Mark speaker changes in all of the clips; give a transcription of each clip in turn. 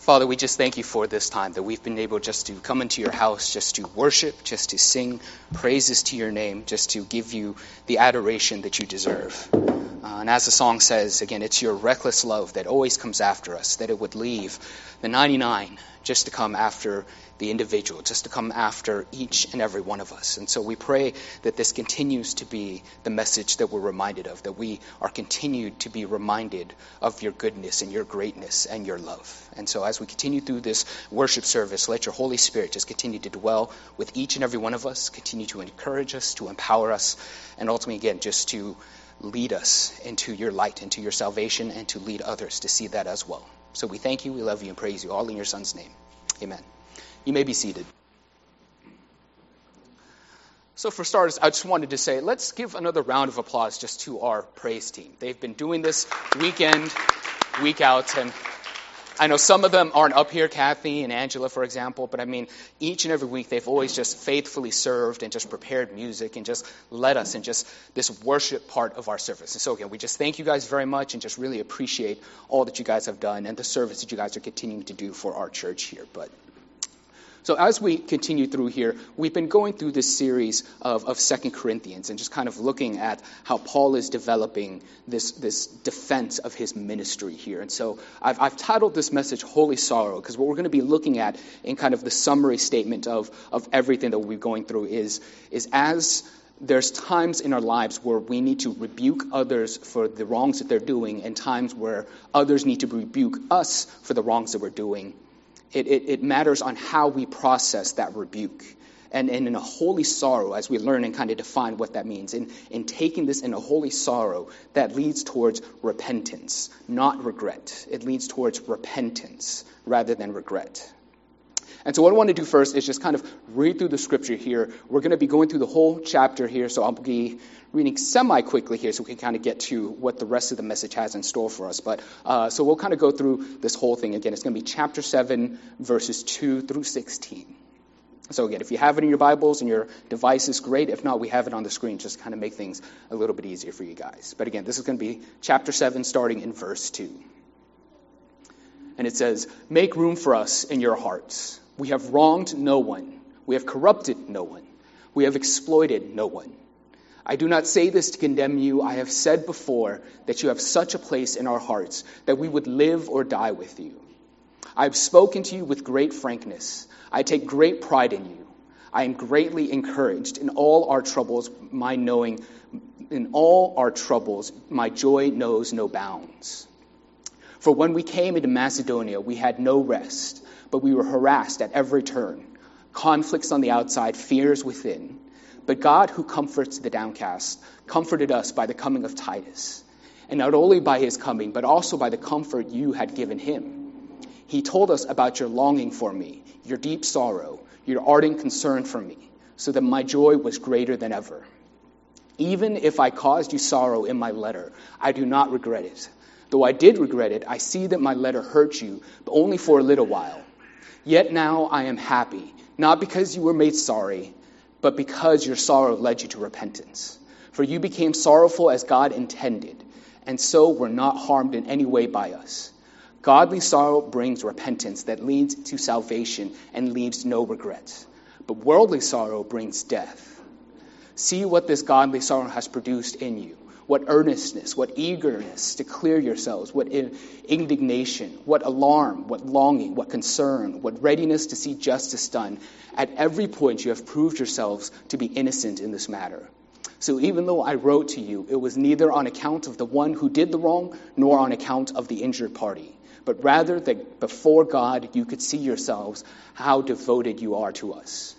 Speaker 1: Father, we just thank you for this time that we've been able just to come into your house, just to worship, just to sing praises to your name, just to give you the adoration that you deserve. And as the song says, again, it's your reckless love that always comes after us, that it would leave the 99 just to come after the individual, just to come after each and every one of us. And so we pray that this continues to be the message that we're reminded of, that we are continued to be reminded of your goodness and your greatness and your love. And so as we continue through this worship service, let your Holy Spirit just continue to dwell with each and every one of us, continue to encourage us, to empower us, and ultimately, again, just to lead us into your light, into your salvation, and to lead others to see that as well. So we thank you, we love you, and praise you, all in your Son's name. Amen. You may be seated. So for starters, I just wanted to say, let's give another round of applause just to our praise team. They've been doing this week in, week out, and I know some of them aren't up here, Kathy and Angela, for example, but I mean, each and every week they've always just faithfully served and just prepared music and just led us in just this worship part of our service. And so again, we just thank you guys very much and just really appreciate all that you guys have done and the service that you guys are continuing to do for our church here. So as we continue through here, we've been going through this series of 2 Corinthians and just kind of looking at how Paul is developing this defense of his ministry here. And so I've titled this message Holy Sorrow, because what we're going to be looking at in kind of the summary statement of everything that we'll be going through is as there's times in our lives where we need to rebuke others for the wrongs that they're doing and times where others need to rebuke us for the wrongs that we're doing. It matters on how we process that rebuke. And in a holy sorrow, as we learn and kind of define what that means, in taking this in a holy sorrow, that leads towards repentance, not regret. It leads towards repentance rather than regret. And so what I want to do first is just kind of read through the scripture here. We're going to be going through the whole chapter here, so I'll be reading semi-quickly here so we can kind of get to what the rest of the message has in store for us. But so we'll kind of go through this whole thing again. It's going to be chapter 7, verses 2 through 16. So again, if you have it in your Bibles and your devices, great. If not, we have it on the screen just to kind of make things a little bit easier for you guys. But again, this is going to be chapter 7, starting in verse 2. And it says, "Make room for us in your hearts. We have wronged no one. We have corrupted no one. We have exploited no one. I do not say this to condemn you. I have said before that you have such a place in our hearts that we would live or die with you. I have spoken to you with great frankness. I take great pride in you. I am greatly encouraged in all our troubles. My joy knows no bounds. For when we came into Macedonia, we had no rest, but we were harassed at every turn, conflicts on the outside, fears within. But God, who comforts the downcast, comforted us by the coming of Titus, and not only by his coming, but also by the comfort you had given him. He told us about your longing for me, your deep sorrow, your ardent concern for me, so that my joy was greater than ever. Even if I caused you sorrow in my letter, I do not regret it. Though I did regret it, I see that my letter hurt you, but only for a little while. Yet now I am happy, not because you were made sorry, but because your sorrow led you to repentance. For you became sorrowful as God intended, and so were not harmed in any way by us. Godly sorrow brings repentance that leads to salvation and leaves no regret. But worldly sorrow brings death. See what this godly sorrow has produced in you. What earnestness, what eagerness to clear yourselves, what indignation, what alarm, what longing, what concern, what readiness to see justice done. At every point you have proved yourselves to be innocent in this matter. So even though I wrote to you, it was neither on account of the one who did the wrong, nor on account of the injured party, but rather that before God you could see yourselves how devoted you are to us.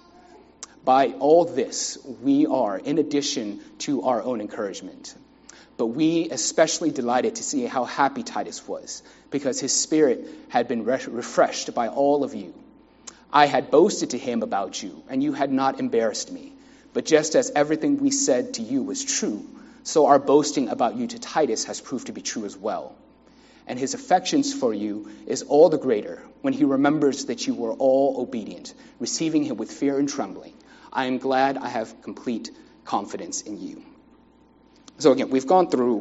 Speaker 1: By all this, we are, in addition to our own encouragement. But we especially delighted to see how happy Titus was, because his spirit had been refreshed by all of you. I had boasted to him about you, and you had not embarrassed me. But just as everything we said to you was true, so our boasting about you to Titus has proved to be true as well. And his affections for you is all the greater when he remembers that you were all obedient, receiving him with fear and trembling. I am glad I have complete confidence in you." So again, we've gone through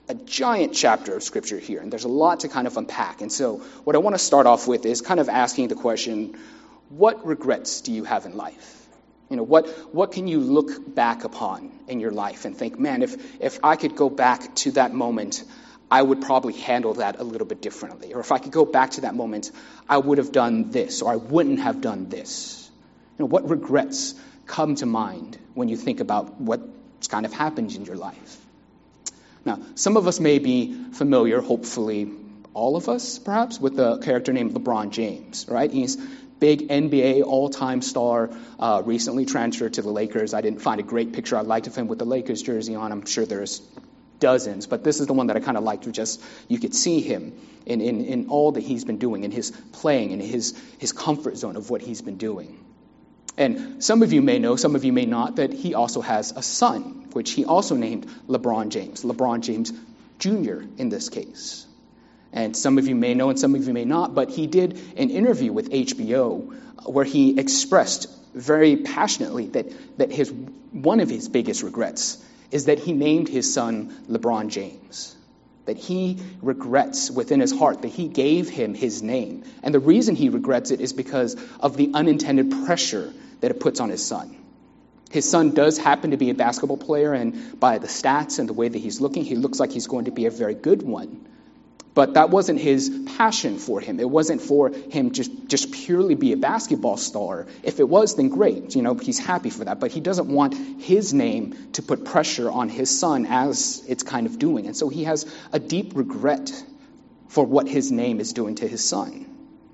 Speaker 1: a giant chapter of Scripture here, and there's a lot to kind of unpack. And so what I want to start off with is kind of asking the question, what regrets do you have in life? What can you look back upon in your life and think, man, if I could go back to that moment, I would probably handle that a little bit differently. Or if I could go back to that moment, I would have done this, or I wouldn't have done this. What regrets come to mind when you think about what's kind of happened in your life? Now, some of us may be familiar, hopefully all of us perhaps, with a character named LeBron James, right? He's big NBA all-time star, recently transferred to the Lakers. I didn't find a great picture I liked of him with the Lakers jersey on. I'm sure there's dozens, but this is the one that I kind of liked. You could see him in all that he's been doing, in his playing, in his comfort zone of what he's been doing. And some of you may know, some of you may not, that he also has a son, which he also named LeBron James Jr. in this case. And some of you may know and some of you may not, but he did an interview with HBO where he expressed very passionately that one of his biggest regrets is that he named his son LeBron James. That he regrets within his heart that he gave him his name. And the reason he regrets it is because of the unintended pressure that it puts on his son. His son does happen to be a basketball player, and by the stats and the way that he's looking, he looks like he's going to be a very good one. But that wasn't his passion for him. It wasn't for him just purely be a basketball star. If it was, then great. He's happy for that. But he doesn't want his name to put pressure on his son as it's kind of doing. And so he has a deep regret for what his name is doing to his son.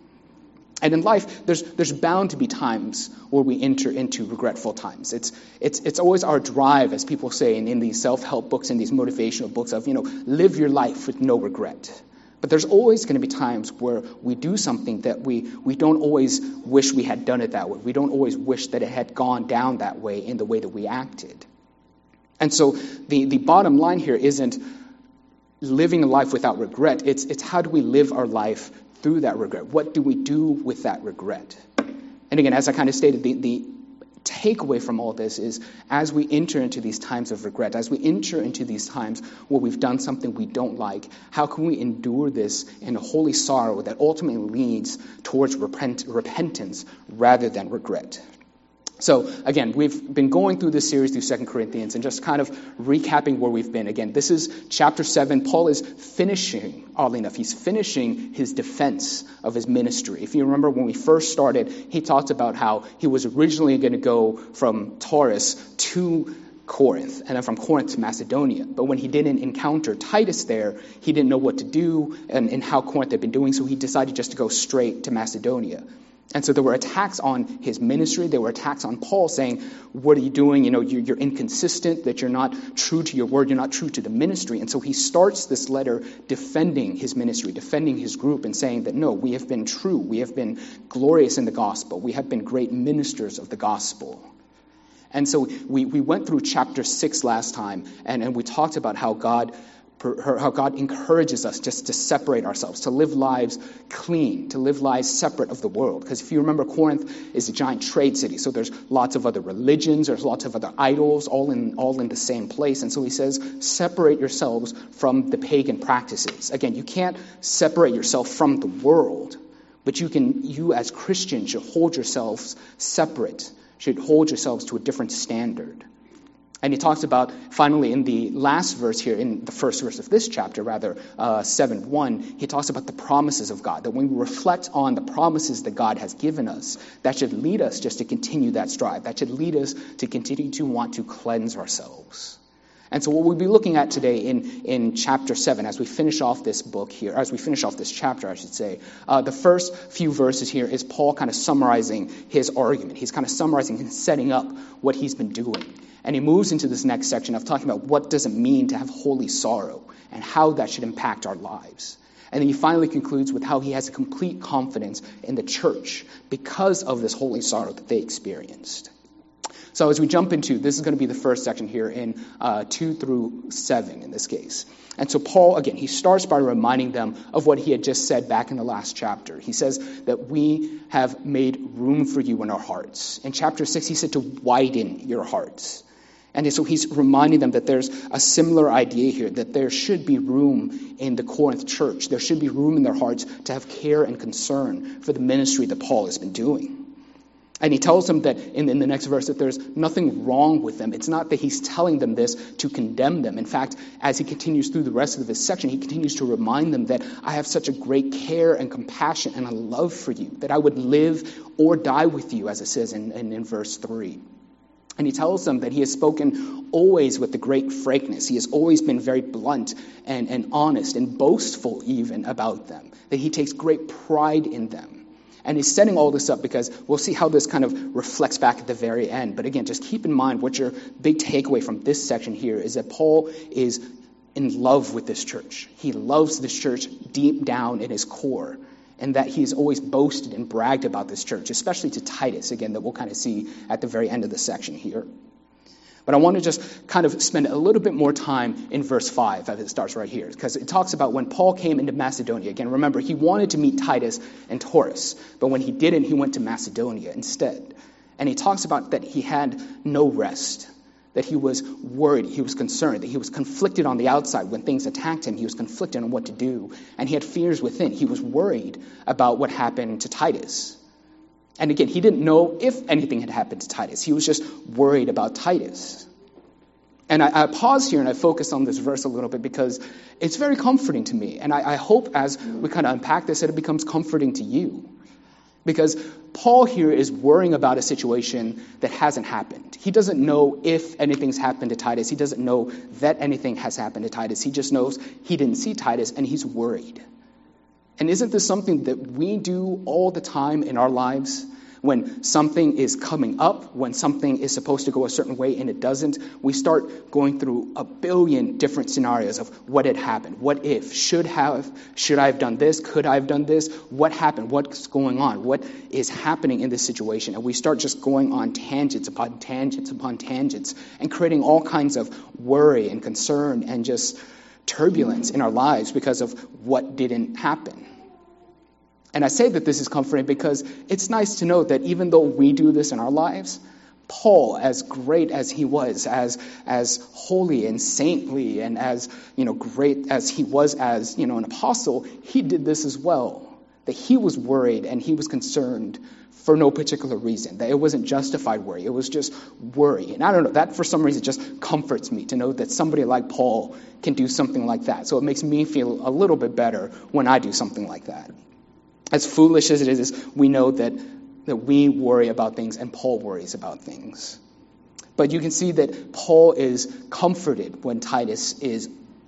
Speaker 1: And in life, there's bound to be times where we enter into regretful times. It's always our drive, as people say in these self-help books and these motivational books of, live your life with no regret. But there's always going to be times where we do something that we don't always wish we had done it that way. We don't always wish that it had gone down that way in the way that we acted. And so the bottom line here isn't living a life without regret. It's how do we live our life through that regret? What do we do with that regret? And again, as I kind of stated, the takeaway from all this is as we enter into these times of regret, as we enter into these times where we've done something we don't like, how can we endure this in a holy sorrow that ultimately leads towards repentance rather than regret? So, again, we've been going through this series through 2 Corinthians and just kind of recapping where we've been. Again, this is chapter 7. Paul is finishing, oddly enough, he's finishing his defense of his ministry. If you remember when we first started, he talked about how he was originally going to go from Taurus to Corinth, and then from Corinth to Macedonia. But when he didn't encounter Titus there, he didn't know what to do and how Corinth had been doing, so he decided just to go straight to Macedonia. And so there were attacks on his ministry. There were attacks on Paul saying, what are you doing? You're inconsistent, that you're not true to your word, you're not true to the ministry. And so he starts this letter defending his ministry, defending his group, and saying that, no, we have been true. We have been glorious in the gospel. We have been great ministers of the gospel. And so we went through chapter 6 last time, and we talked about how God encourages us just to separate ourselves, to live lives clean, to live lives separate of the world. Because if you remember, Corinth is a giant trade city, so there's lots of other religions, there's lots of other idols, all in the same place. And so he says, separate yourselves from the pagan practices. Again, you can't separate yourself from the world, but you as Christians should hold yourselves separate, should hold yourselves to a different standard. And he talks about, finally, in the last verse here, in the first verse of this chapter, 7:1, he talks about the promises of God, that when we reflect on the promises that God has given us, that should lead us just to continue that strive. That should lead us to continue to want to cleanse ourselves. And so what we'll be looking at today in chapter 7, as we finish off this book here, as we finish off this chapter, I should say, the first few verses here is Paul kind of summarizing his argument. He's kind of summarizing and setting up what he's been doing. And he moves into this next section of talking about what does it mean to have holy sorrow and how that should impact our lives. And then he finally concludes with how he has a complete confidence in the church because of this holy sorrow that they experienced. So as we jump into, this is going to be the first section here in 2 through 7 in this case. And so Paul, again, he starts by reminding them of what he had just said back in the last chapter. He says that we have made room for you in our hearts. In chapter 6, he said to widen your hearts. And so he's reminding them that there's a similar idea here, that there should be room in the Corinth church. There should be room in their hearts to have care and concern for the ministry that Paul has been doing. And he tells them that in the next verse that there's nothing wrong with them. It's not that he's telling them this to condemn them. In fact, as he continues through the rest of this section, he continues to remind them that I have such a great care and compassion and a love for you, that I would live or die with you, as it says in verse 3. And he tells them that he has spoken always with the great frankness. He has always been very blunt and honest and boastful even about them, that he takes great pride in them. And he's setting all this up because we'll see how this kind of reflects back at the very end. But again, just keep in mind what your big takeaway from this section here is, that Paul is in love with this church. He loves this church deep down in his core, and that he's always boasted and bragged about this church, especially to Titus, again, that we'll kind of see at the very end of the section here. But I want to just kind of spend a little bit more time in verse 5 as it starts right here, because it talks about when Paul came into Macedonia. Again, remember, he wanted to meet Titus and Taurus, but when he didn't, he went to Macedonia instead. And he talks about that he had no rest, that he was worried, he was concerned, that he was conflicted on the outside. When things attacked him, he was conflicted on what to do, and he had fears within. He was worried about what happened to Titus. And again, he didn't know if anything had happened to Titus. He was just worried about Titus. And I pause here and I focus on this verse a little bit because it's very comforting to me. And I hope as we kind of unpack this that it becomes comforting to you. Because Paul here is worrying about a situation that hasn't happened. He doesn't know if anything's happened to Titus. He doesn't know that anything has happened to Titus. He just knows he didn't see Titus and he's worried. And isn't this something that we do all the time in our lives? When something is coming up, when something is supposed to go a certain way and it doesn't, we start going through a billion different scenarios of what had happened. What if? Should I have done this? Could I have done this? What happened? What's going on? What is happening in this situation? And we start just going on tangents upon tangents upon tangents and creating all kinds of worry and concern and just turbulence in our lives because of what didn't happen. And I say that this is comforting because it's nice to know that even though we do this in our lives, Paul, as great as he was, as holy and saintly and as great as he was as an apostle, he did this as well. That he was worried and he was concerned for no particular reason. That it wasn't justified worry. It was just worry. And I don't know, that for some reason just comforts me to know that somebody like Paul can do something like that. So it makes me feel a little bit better when I do something like that. As foolish as it is, we know that we worry about things and Paul worries about things. But you can see that Paul is comforted when Titus is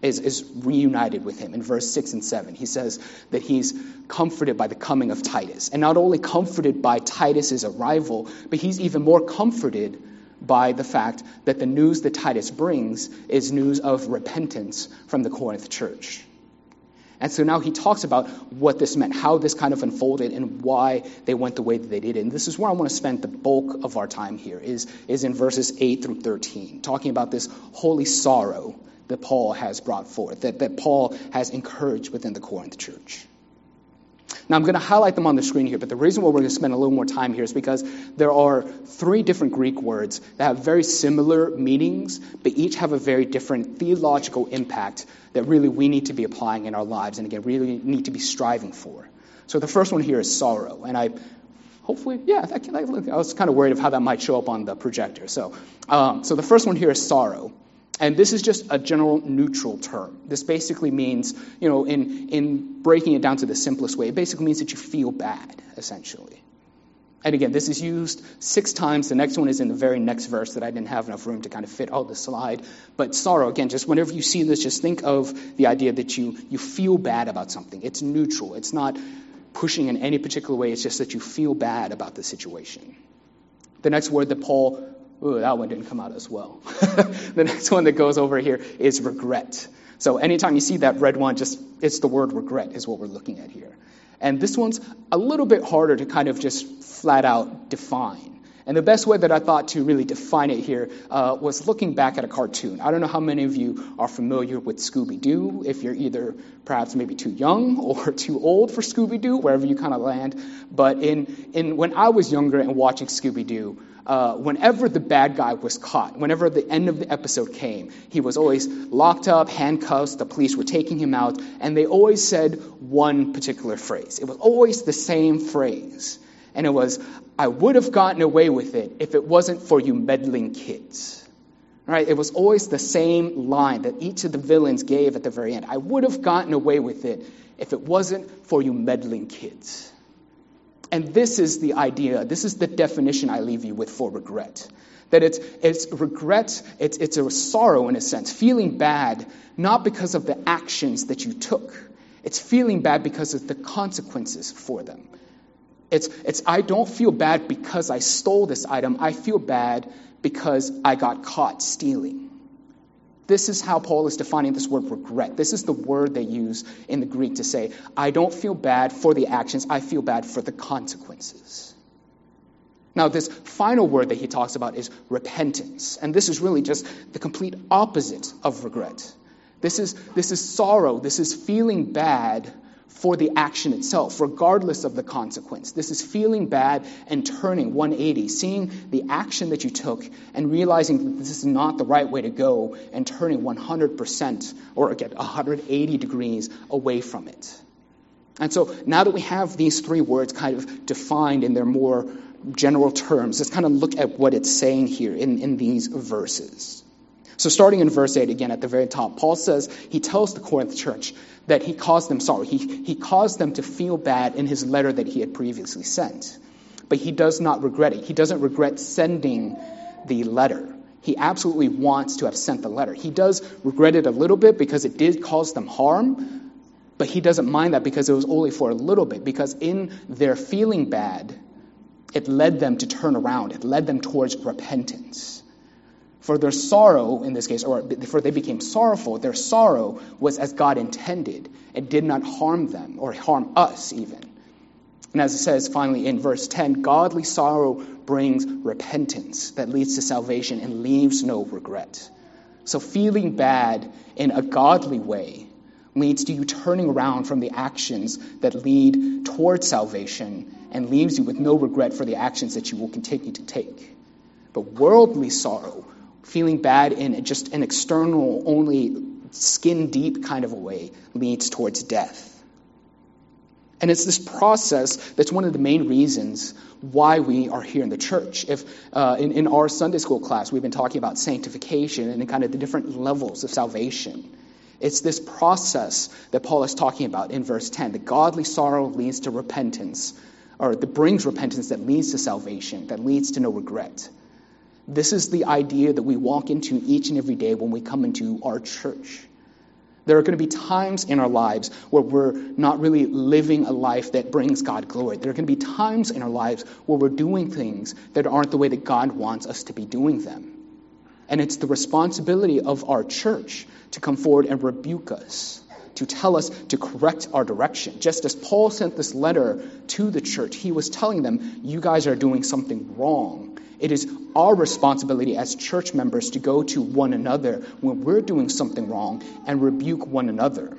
Speaker 1: reunited with him. In verse 6 and 7, he says that he's comforted by the coming of Titus. And not only comforted by Titus's arrival, but he's even more comforted by the fact that the news that Titus brings is news of repentance from the Corinth church. And so now he talks about what this meant, how this kind of unfolded, and why they went the way that they did. And this is where I want to spend the bulk of our time here, is in verses 8 through 13, talking about this holy sorrow that Paul has brought forth, that Paul has encouraged within the Corinth church. Now, I'm going to highlight them on the screen here, but the reason why we're going to spend a little more time here is because there are 3 different Greek words that have very similar meanings, but each have a very different theological impact that really we need to be applying in our lives, and again, really need to be striving for. So the first one here is sorrow, and I was kind of worried of how that might show up on the projector. So the first one here is sorrow. And this is just a general neutral term. This basically means, in breaking it down to the simplest way, it basically means that you feel bad, essentially. And again, this is used 6 times. The next one is in the very next verse that I didn't have enough room to kind of fit all the slide. But sorrow, again, just whenever you see this, just think of the idea that you feel bad about something. It's neutral. It's not pushing in any particular way. It's just that you feel bad about the situation. The next word that Paul... Ooh, that one didn't come out as well. The next one that goes over here is regret. So anytime you see that red one, it's the word regret is what we're looking at here. And this one's a little bit harder to kind of just flat out define. And the best way that I thought to really define it here was looking back at a cartoon. I don't know how many of you are familiar with Scooby-Doo, if you're either perhaps maybe too young or too old for Scooby-Doo, wherever you kind of land. But when I was younger and watching Scooby-Doo, whenever the bad guy was caught, whenever the end of the episode came, he was always locked up, handcuffs, the police were taking him out, and they always said one particular phrase. It was always the same phrase. And it was, I would have gotten away with it if it wasn't for you meddling kids. Right? It was always the same line that each of the villains gave at the very end. I would have gotten away with it if it wasn't for you meddling kids. And this is the idea, this is the definition I leave you with for regret. That it's regret, it's a sorrow in a sense, feeling bad, not because of the actions that you took. It's feeling bad because of the consequences for them. It's I don't feel bad because I stole this item. I feel bad because I got caught stealing. This is how Paul is defining this word regret. This is the word they use in the Greek to say, I don't feel bad for the actions. I feel bad for the consequences. Now, this final word that he talks about is repentance. And this is really just the complete opposite of regret. This is sorrow. This is feeling bad for the action itself, regardless of the consequence. This is feeling bad and turning 180, seeing the action that you took and realizing that this is not the right way to go and turning 100% or again 180 degrees away from it. And so now that we have these three words kind of defined in their more general terms, let's kind of look at what it's saying here in these verses. So starting in verse 8 again at the very top, Paul says, he tells the Corinth church that he caused them sorrow. He caused them to feel bad in his letter that he had previously sent. But he does not regret it. He doesn't regret sending the letter. He absolutely wants to have sent the letter. He does regret it a little bit because it did cause them harm, but he doesn't mind that because it was only for a little bit, because in their feeling bad, it led them to turn around. It led them towards repentance. For their sorrow, in this case, or for they became sorrowful, their sorrow was as God intended. It did not harm them, or harm us even. And as it says finally in verse 10, godly sorrow brings repentance that leads to salvation and leaves no regret. So feeling bad in a godly way leads to you turning around from the actions that lead towards salvation and leaves you with no regret for the actions that you will continue to take. But worldly sorrow, feeling bad in just an external, only skin-deep kind of a way, leads towards death. And it's this process that's one of the main reasons why we are here in the church. If in our Sunday school class, we've been talking about sanctification and kind of the different levels of salvation. It's this process that Paul is talking about in verse 10. The godly sorrow leads to repentance, or that brings repentance that leads to salvation, that leads to no regret. This is the idea that we walk into each and every day when we come into our church. There are going to be times in our lives where we're not really living a life that brings God glory. There are going to be times in our lives where we're doing things that aren't the way that God wants us to be doing them. And it's the responsibility of our church to come forward and rebuke us, to tell us to correct our direction. Just as Paul sent this letter to the church, he was telling them, you guys are doing something wrong. It is our responsibility as church members to go to one another when we're doing something wrong and rebuke one another.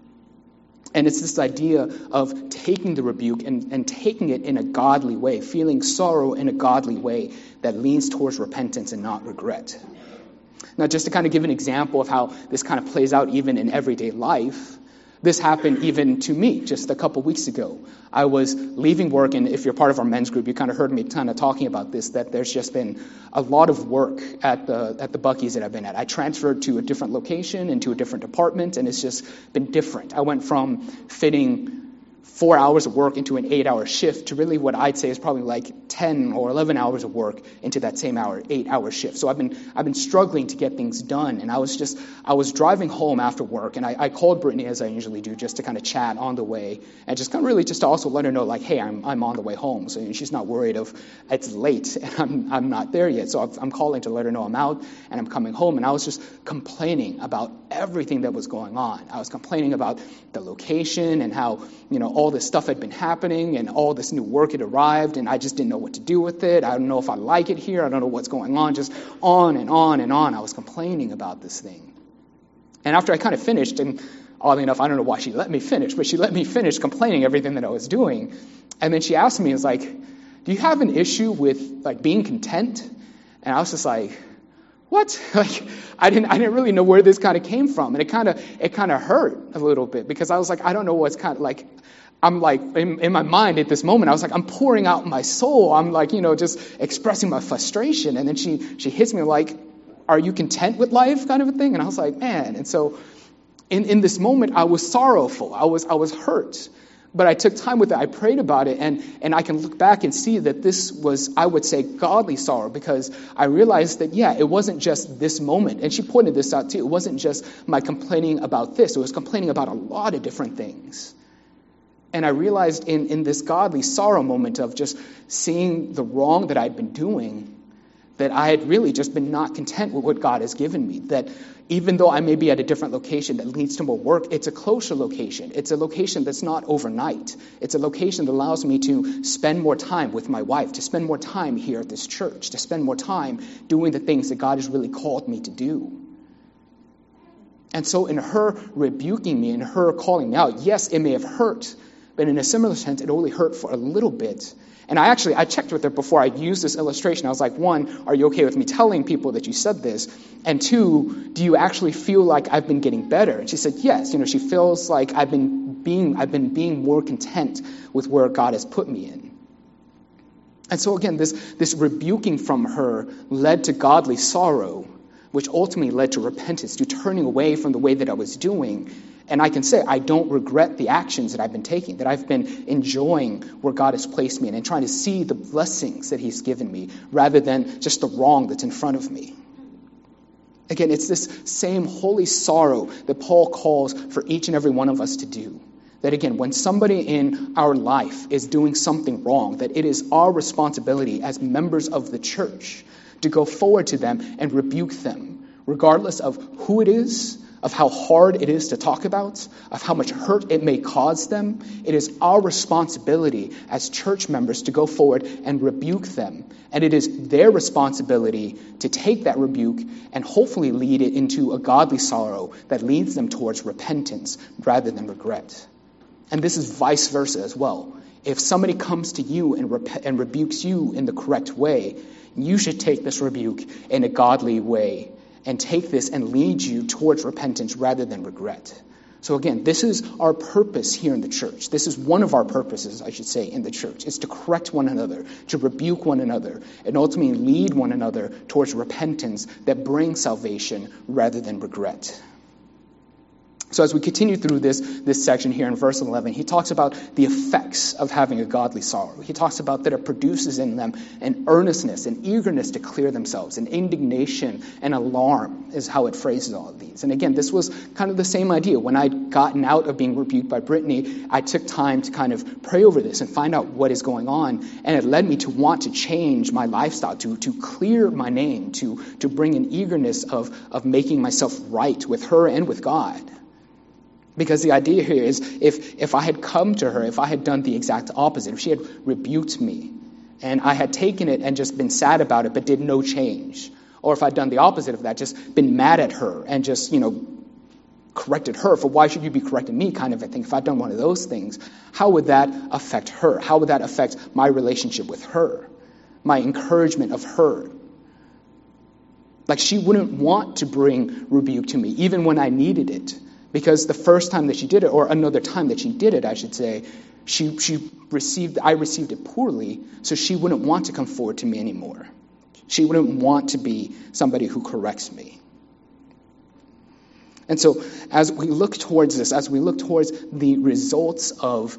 Speaker 1: And it's this idea of taking the rebuke and taking it in a godly way, feeling sorrow in a godly way that leads towards repentance and not regret. Now, just to kind of give an example of how this kind of plays out even in everyday life, this happened even to me just a couple weeks ago. I was leaving work, and if you're part of our men's group, you kind of heard me kind of talking about this, that there's just been a lot of work at the Buc-ee's that I've been at. I transferred to a different location and to a different department, and it's just been different. I went from fitting 4 hours of work into an 8-hour shift to really what I'd say is probably like 10 or 11 hours of work into that same 8-hour shift. So I've been struggling to get things done, and I was driving home after work, and I called Brittany, as I usually do, just to kind of chat on the way, and just kind of really just to also let her know, like, hey, I'm on the way home, so she's not worried of it's late and I'm not there yet. So I'm calling to let her know I'm out and I'm coming home, and I was just complaining about everything that was going on. I was complaining about the location and how all this stuff had been happening and all this new work had arrived and I just didn't know what to do with it. I don't know if I like it here. I don't know what's going on. Just on and on and on. I was complaining about this thing. And after I kind of finished, and oddly enough, I don't know why she let me finish, but she let me finish complaining everything that I was doing. And then she asked me, "Is like, do you have an issue with like being content?" And I was just like, "What?" Like, I didn't really know where this kind of came from, and it kind of hurt a little bit because I was like, I don't know what's kind of like. I'm like in my mind at this moment, I was like, I'm pouring out my soul. I'm like, just expressing my frustration, and then she hits me like, "Are you content with life?" kind of a thing, and I was like, man. And so, in this moment, I was sorrowful. I was hurt. But I took time with it. I prayed about it, and I can look back and see that this was, I would say, godly sorrow, because I realized that, it wasn't just this moment. And she pointed this out too. It wasn't just my complaining about this. It was complaining about a lot of different things. And I realized in this godly sorrow moment of just seeing the wrong that I'd been doing, that I had really just been not content with what God has given me. That even though I may be at a different location that leads to more work, it's a closer location. It's a location that's not overnight. It's a location that allows me to spend more time with my wife, to spend more time here at this church, to spend more time doing the things that God has really called me to do. And so in her rebuking me and her calling me out, yes, it may have hurt, but in a similar sense, it only hurt for a little bit. And I checked with her before I used this illustration. I was like, 1, are you okay with me telling people that you said this? And 2, do you actually feel like I've been getting better? And she said, yes. She feels like I've been being more content with where God has put me in. And so again, this rebuking from her led to godly sorrow, which ultimately led to repentance, to turning away from the way that I was doing. And I can say I don't regret the actions that I've been taking, that I've been enjoying where God has placed me in and trying to see the blessings that he's given me rather than just the wrong that's in front of me. Again, it's this same holy sorrow that Paul calls for each and every one of us to do. That again, when somebody in our life is doing something wrong, that it is our responsibility as members of the church to go forward to them and rebuke them, regardless of who it is, of how hard it is to talk about, of how much hurt it may cause them. It is our responsibility as church members to go forward and rebuke them. And it is their responsibility to take that rebuke and hopefully lead it into a godly sorrow that leads them towards repentance rather than regret. And this is vice versa as well. If somebody comes to you and rebukes you in the correct way, you should take this rebuke in a godly way and take this and lead you towards repentance rather than regret. So again, this is our purpose here in the church. This is one of our purposes, I should say, in the church. It's to correct one another, to rebuke one another, and ultimately lead one another towards repentance that brings salvation rather than regret. So as we continue through this section here in verse 11, he talks about the effects of having a godly sorrow. He talks about that it produces in them an earnestness, an eagerness to clear themselves, an indignation, an alarm is how it phrases all of these. And again, this was kind of the same idea. When I'd gotten out of being rebuked by Brittany, I took time to kind of pray over this and find out what is going on. And it led me to want to change my lifestyle, to clear my name, to bring an eagerness of making myself right with her and with God. Because the idea here is if I had come to her, if I had done the exact opposite, if she had rebuked me and I had taken it and just been sad about it but did no change, or if I'd done the opposite of that, just been mad at her and just, corrected her for why should you be correcting me kind of a thing, if I'd done one of those things, how would that affect her? How would that affect my relationship with her, my encouragement of her? Like she wouldn't want to bring rebuke to me even when I needed it. Because the first time that she did it, or another time that she did it, I should say, I received it poorly, so she wouldn't want to come forward to me anymore. She wouldn't want to be somebody who corrects me. And so as we look towards this, as we look towards the results of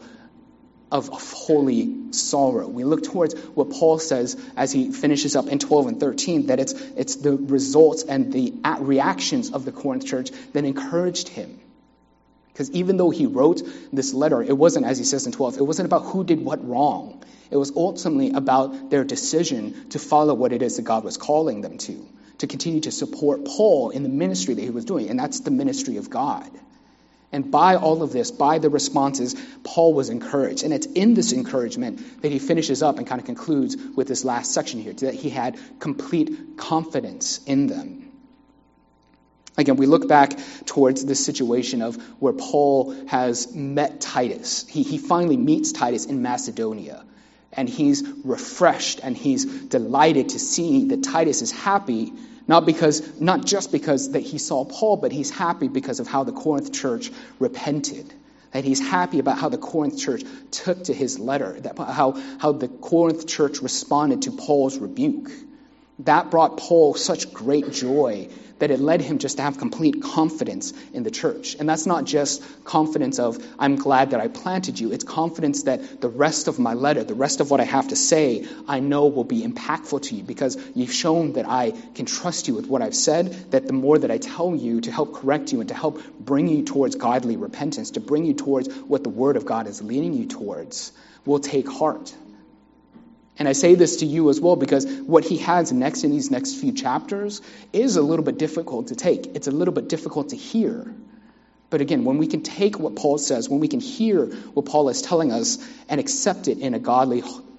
Speaker 1: holy sorrow, we look towards what Paul says as he finishes up in 12 and 13, that it's the results and the reactions of the Corinth church that encouraged him. Because even though he wrote this letter, it wasn't, as he says in 12, it wasn't about who did what wrong. It was ultimately about their decision to follow what it is that God was calling them to continue to support Paul in the ministry that he was doing, and that's the ministry of God. And by all of this, by the responses, Paul was encouraged. And it's in this encouragement that he finishes up and kind of concludes with this last section here, that he had complete confidence in them. Again, we look back towards this situation of where Paul has met Titus. He finally meets Titus in Macedonia. And he's refreshed and he's delighted to see that Titus is happy, not just because that he saw Paul, but he's happy because of how the Corinth church repented. That he's happy about how the Corinth church took to his letter, how the Corinth church responded to Paul's rebuke. That brought Paul such great joy that it led him just to have complete confidence in the church. And that's not just confidence of, I'm glad that I planted you. It's confidence that the rest of my letter, the rest of what I have to say, I know will be impactful to you because you've shown that I can trust you with what I've said, that the more that I tell you to help correct you and to help bring you towards godly repentance, to bring you towards what the Word of God is leading you towards, will take heart. And I say this to you as well because what he has next in these next few chapters is a little bit difficult to take. It's a little bit difficult to hear. But again, when we can take what Paul says, when we can hear what Paul is telling us and accept it in a godly,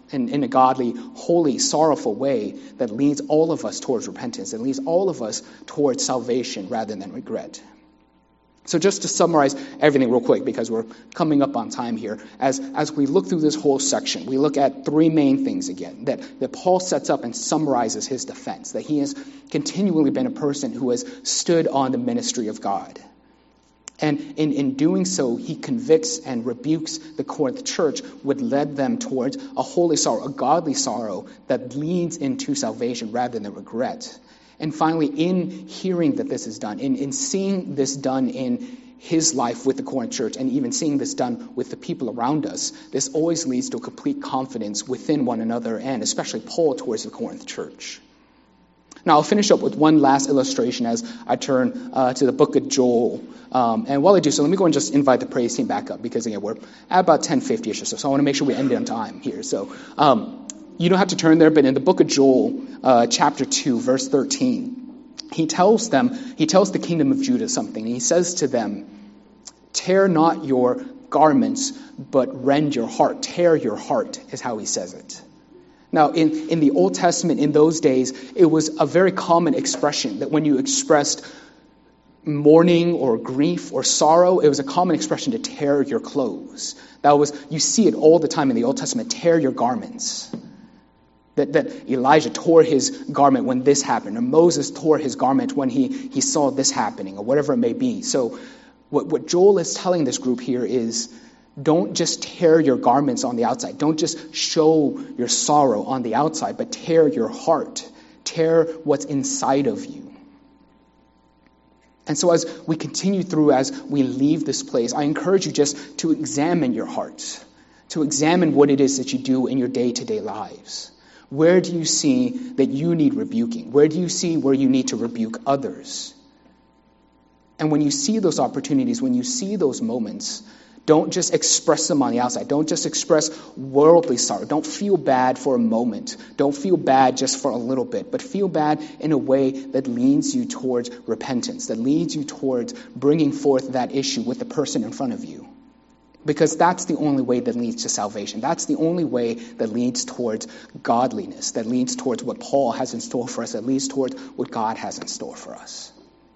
Speaker 1: holy, sorrowful way that leads all of us towards repentance, that leads all of us towards salvation rather than regret. So just to summarize everything real quick, because we're coming up on time here, as we look through this whole section, we look at three main things again, that Paul sets up and summarizes his defense, that he has continually been a person who has stood on the ministry of God. And in doing so, he convicts and rebukes the Corinth church, which led them towards a holy sorrow, a godly sorrow that leads into salvation rather than regret. And finally, in hearing that this is done, in seeing this done in his life with the Corinth church, and even seeing this done with the people around us, this always leads to a complete confidence within one another, and especially Paul towards the Corinth church. Now, I'll finish up with one last illustration as I turn to the book of Joel. And while I do so, let me go and just invite the praise team back up, because again, we're at about 10:50-ish or so, so I want to make sure we end on time here. So, you don't have to turn there, but in the book of Joel, chapter 2, verse 13, he tells the kingdom of Judah something. He says to them, tear not your garments, but rend your heart. Tear your heart is how he says it. Now, in the Old Testament, in those days, it was a very common expression that when you expressed mourning or grief or sorrow, it was a common expression to tear your clothes. You see it all the time in the Old Testament, tear your garments. That Elijah tore his garment when this happened, or Moses tore his garment when he saw this happening, or whatever it may be. So what Joel is telling this group here is, don't just tear your garments on the outside. Don't just show your sorrow on the outside, but tear your heart. Tear what's inside of you. And so as we continue through, as we leave this place, I encourage you just to examine your hearts, to examine what it is that you do in your day-to-day lives. Where do you see that you need rebuking? Where do you see where you need to rebuke others? And when you see those opportunities, when you see those moments, don't just express them on the outside. Don't just express worldly sorrow. Don't feel bad for a moment. Don't feel bad just for a little bit, but feel bad in a way that leads you towards repentance, that leads you towards bringing forth that issue with the person in front of you. Because that's the only way that leads to salvation. That's the only way that leads towards godliness, that leads towards what Paul has in store for us, that leads towards what God has in store for us.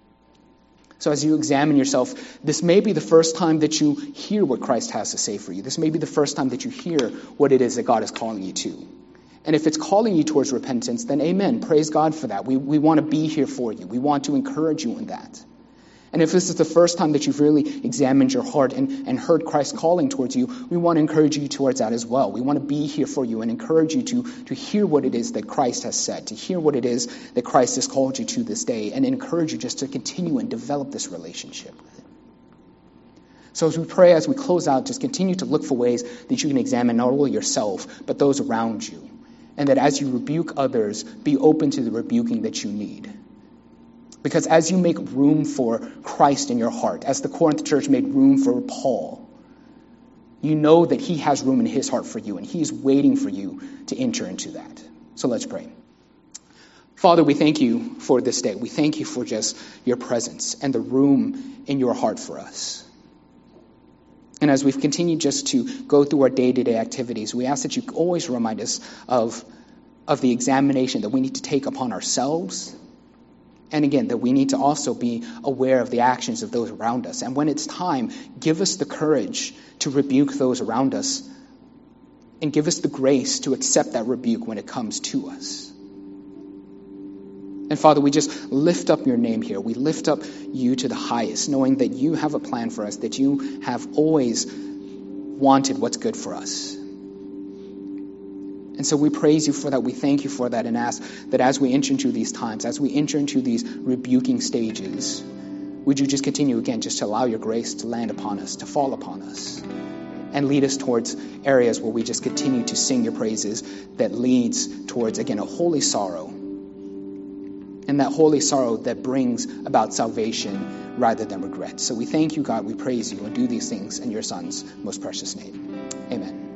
Speaker 1: So as you examine yourself, this may be the first time that you hear what Christ has to say for you. This may be the first time that you hear what it is that God is calling you to. And if it's calling you towards repentance, then amen. Praise God for that. We want to be here for you. We want to encourage you in that. And if this is the first time that you've really examined your heart and heard Christ calling towards you, we want to encourage you towards that as well. We want to be here for you and encourage you to hear what it is that Christ has said, to hear what it is that Christ has called you to this day, and encourage you just to continue and develop this relationship with Him. So as we pray, as we close out, just continue to look for ways that you can examine not only yourself, but those around you. And that as you rebuke others, be open to the rebuking that you need. Because as you make room for Christ in your heart, as the Corinth church made room for Paul, you know that he has room in his heart for you, and he's waiting for you to enter into that. So let's pray. Father, we thank you for this day. We thank you for just your presence and the room in your heart for us. And as we've continued just to go through our day-to-day activities, we ask that you always remind us of the examination that we need to take upon ourselves. And again, that we need to also be aware of the actions of those around us. And when it's time, give us the courage to rebuke those around us. And give us the grace to accept that rebuke when it comes to us. And Father, we just lift up your name here. We lift up you to the highest, knowing that you have a plan for us, that you have always wanted what's good for us. And so we praise you for that. We thank you for that and ask that as we enter into these times, as we enter into these rebuking stages, would you just continue again just to allow your grace to land upon us, to fall upon us, and lead us towards areas where we just continue to sing your praises that leads towards, again, a holy sorrow. And that holy sorrow that brings about salvation rather than regret. So we thank you, God. We praise you and do these things in your Son's most precious name. Amen.